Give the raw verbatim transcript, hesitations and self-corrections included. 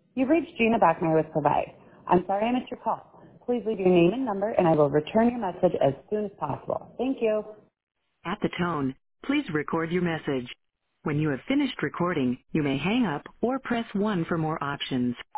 You've reached Gina Bachmeyer with Provide. I'm sorry I missed your call. Please leave your name and number, and I will return your message as soon as possible. Thank you. At the tone, please record your message. When you have finished recording, you may hang up or press one for more options.